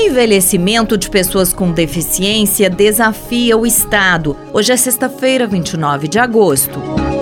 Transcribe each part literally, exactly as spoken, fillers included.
envelhecimento de pessoas com deficiência desafia o Estado. Hoje é sexta-feira, vinte e nove de agosto.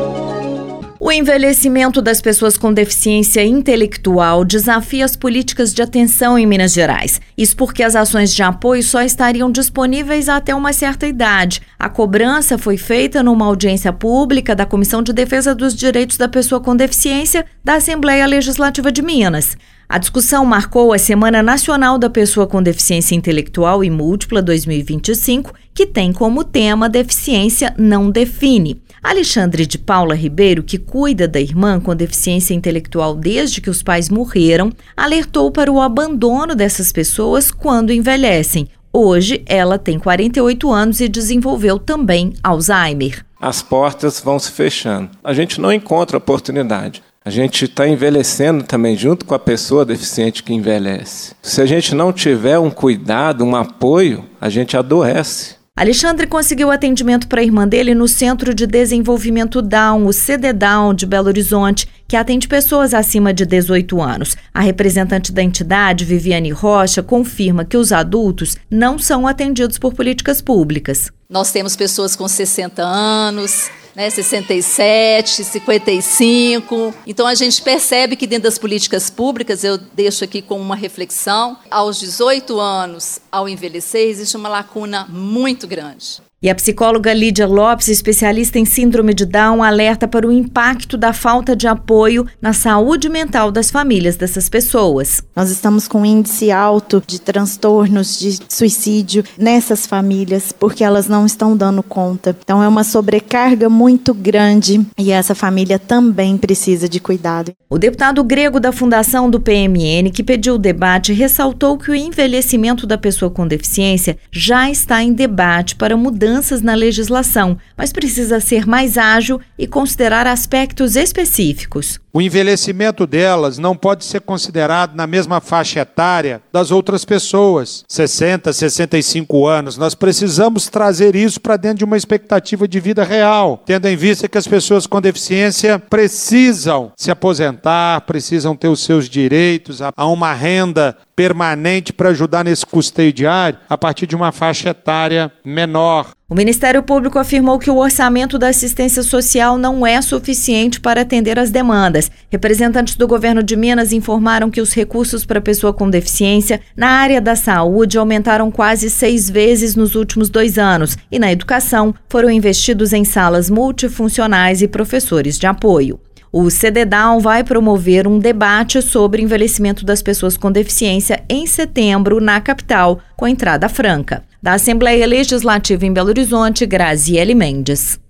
O envelhecimento das pessoas com deficiência intelectual desafia as políticas de atenção em Minas Gerais. Isso porque as ações de apoio só estariam disponíveis até uma certa idade. A cobrança foi feita numa audiência pública da Comissão de Defesa dos Direitos da Pessoa com Deficiência da Assembleia Legislativa de Minas. A discussão marcou a Semana Nacional da Pessoa com Deficiência Intelectual e Múltipla dois mil e vinte e cinco, que tem como tema Deficiência Não Define. Alexandre de Paula Ribeiro, que cuida da irmã com deficiência intelectual desde que os pais morreram, alertou para o abandono dessas pessoas quando envelhecem. Hoje, ela tem quarenta e oito anos e desenvolveu também Alzheimer. As portas vão se fechando. A gente não encontra oportunidade. A gente está envelhecendo também junto com a pessoa deficiente que envelhece. Se a gente não tiver um cuidado, um apoio, a gente adoece. Alexandre conseguiu atendimento para a irmã dele no Centro de Desenvolvimento Down, o C D Down de Belo Horizonte, que atende pessoas acima de dezoito anos. A representante da entidade, Viviane Rocha, confirma que os adultos não são atendidos por políticas públicas. Nós temos pessoas com sessenta anos, né, sessenta e sete, cinquenta e cinco. Então a gente percebe que dentro das políticas públicas, eu deixo aqui como uma reflexão, aos dezoito anos, ao envelhecer, existe uma lacuna muito grande. E a psicóloga Lídia Lopes, especialista em síndrome de Down, alerta para o impacto da falta de apoio na saúde mental das famílias dessas pessoas. Nós estamos com um índice alto de transtornos de suicídio nessas famílias, porque elas não estão dando conta. Então é uma sobrecarga muito grande e essa família também precisa de cuidado. O deputado grego da Fundação do P M N, que pediu o debate, ressaltou que o envelhecimento da pessoa com deficiência já está em debate para mudança na legislação, mas precisa ser mais ágil e considerar aspectos específicos. O envelhecimento delas não pode ser considerado na mesma faixa etária das outras pessoas, sessenta, sessenta e cinco anos. Nós precisamos trazer isso para dentro de uma expectativa de vida real, tendo em vista que as pessoas com deficiência precisam se aposentar, precisam ter os seus direitos a uma renda permanente para ajudar nesse custeio diário a partir de uma faixa etária menor. O Ministério Público afirmou que o orçamento da assistência social não é suficiente para atender as demandas. Representantes do governo de Minas informaram que os recursos para pessoa com deficiência na área da saúde aumentaram quase seis vezes nos últimos dois anos e na educação foram investidos em salas multifuncionais e professores de apoio. O C D Down vai promover um debate sobre envelhecimento das pessoas com deficiência em setembro na capital, com entrada franca. Da Assembleia Legislativa em Belo Horizonte, Graziele Mendes.